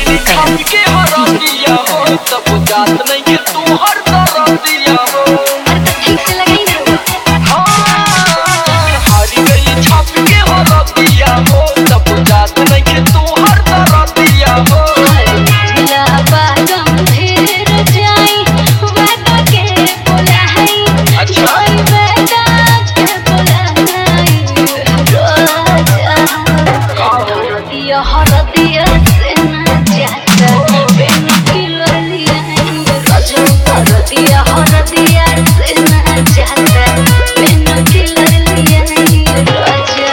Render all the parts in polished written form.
छाप के हरा दिया हो तब जात नहीं कि तू हर तरह दिया हो। अरे तो ठीक से लगाई ना। हाँ हारी गई छाप के हरा दिया हो तब जात नहीं कि तू हर तरह दिया हो। मिलावा गंभीर जाई वादा के बुलाई। अच्छा वादा के बुलाई रोजा हरदिया हरदिया से ना जाता बिन किलो लिया रोजा हरदिया हरदिया से ना जाता बिन किलो लिया रोजा।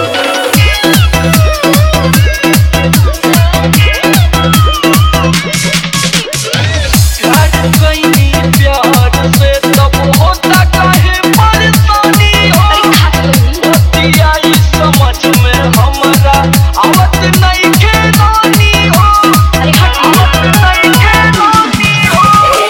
प्यार से तब होता काहे परेशानी हो। दिया इस समझ में हमारा आवत नहीं खेलानी हो। आवत नहीं खेलानी हो।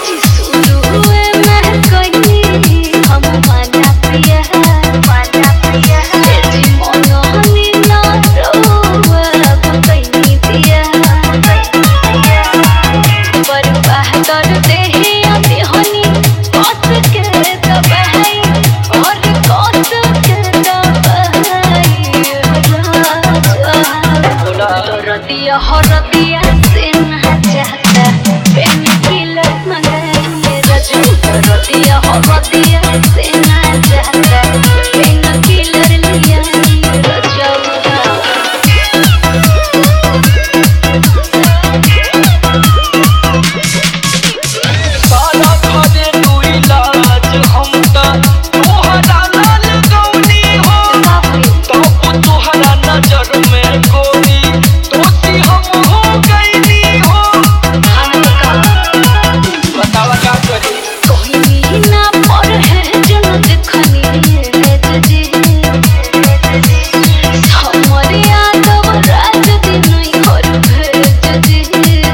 हरदिया से ना जाता पेन किलर मंगाई रजू हरदिया हरदिया से ना जाता पेन किलर लिया रजू। सारा घरे तू इलाज हम ता तोहरा लाल गौनी हो। तब तोहरा नजर में गोरी दोषी हम हो गईनी हो। बतावा का करी कोई ना पर है जन देखनी है जी हमारे यादव राज दिन और भेज जी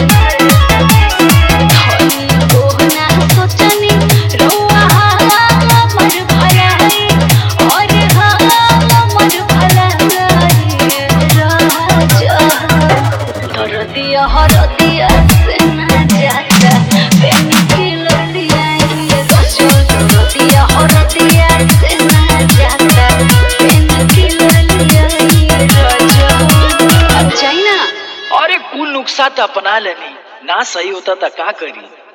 धनी कोहना सोचनी रोआ मर भलाई और मर भलाई राजा हरदिया हरदिया से ना जाता पेन किलो लिया रजू हरदिया हरदिया से ना जाता पेन किलो लिया रजू। अब जाई ना। अरे कुल नुक्सा तो अपना लेनी ना सही होता था का करी।